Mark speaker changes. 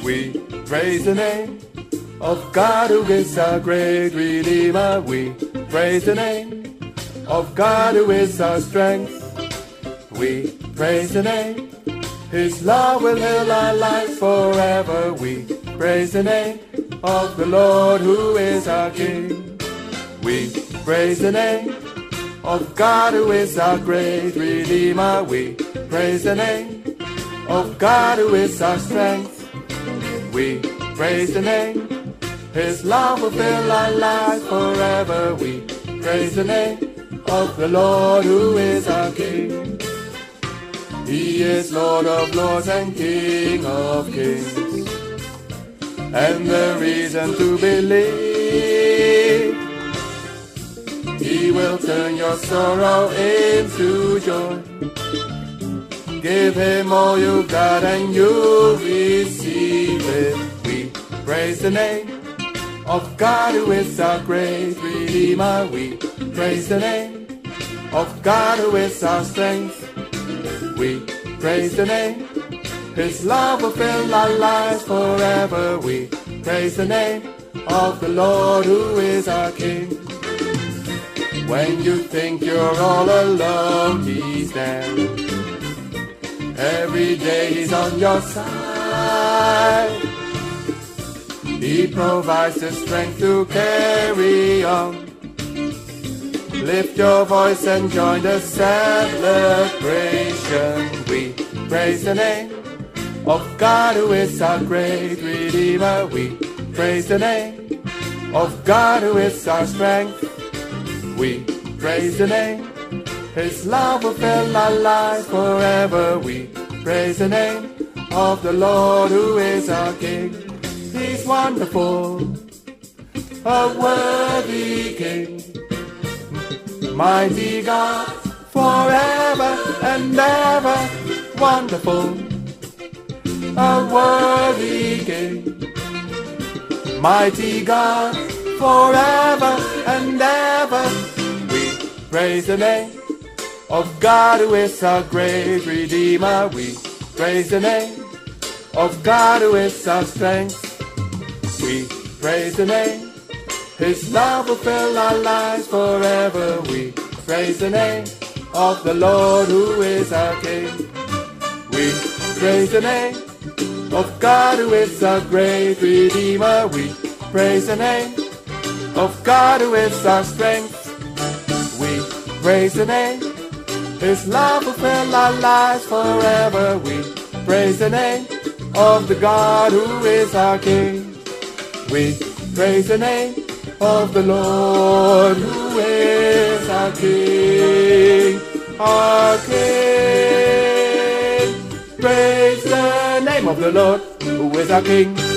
Speaker 1: We praise the name of God who is our great Redeemer. We praise the name of God who is our strength. We praise the name, His love will heal our lives forever. We praise the name of the Lord who is our King. We praise the name of God who is our great Redeemer. We praise the name of God who is our strength. We praise the name, His love will fill our lives forever. We praise the name of the Lord who is our King. He is Lord of lords and King of kings, and the reason to believe. He will turn your sorrow into joy. Give Him all you've got and you'll receive it. We praise the name of God who is our great Redeemer. We praise the name of God who is our strength. We praise the name, His love will fill our lives forever. We praise the name of the Lord who is our King. When you think you're all alone, He's there. Every day He's on your side. He provides the strength to carry on. Lift your voice and join the celebration. We praise the name of God who is our great Redeemer. We praise the name of God who is our strength. We praise the name, His love will fill our lives forever. We praise the name of the Lord who is our King. He's wonderful, a worthy King. Mighty God, forever and ever, wonderful, a worthy King. Mighty God, forever and ever, we praise the name of God who is our great Redeemer. We praise the name of God who is our strength. We praise the name, His love will fill our lives forever. We praise the name of the Lord who is our King. We praise the name of God who is our great Redeemer. We praise the name of God who is our strength. We praise the name, His love will fill our lives forever. We praise the name of the God who is our King. We praise the name of the Lord who is our King, our King. Praise the name of the Lord who is our King.